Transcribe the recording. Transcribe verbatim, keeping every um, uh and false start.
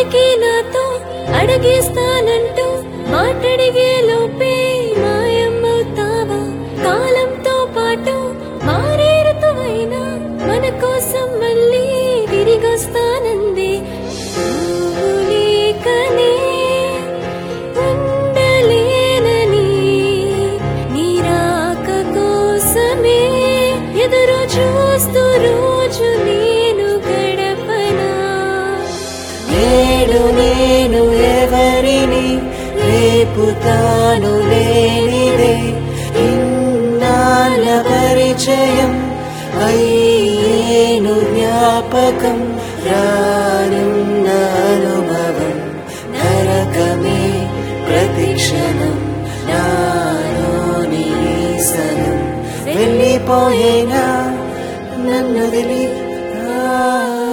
మాటికి నాతో అడిగేస్తానంటూ మాటడిగే లోపే మాయమవుతావా? కాలంతో పాటు మారే ఋతువైనా మన కోసం మళ్ళీ తిరిగొస్తానంది. నువ్వు లేకనే ఉండలేనని నీ రాక కోసమే ఎదురు చూస్తూ రోజు నేను గడపనా? నేడు నేను ఎవరిని, రేపు తాను లేనిదే ఇన్నాళ్ళ పరిచయం అయ్యేను జ్ఞాపకం. రానున్న అనుభవం నరకమే ప్రతిక్షణం. నాలోని సనం వెళ్ళిపోయేనా నన్ను వదిలి?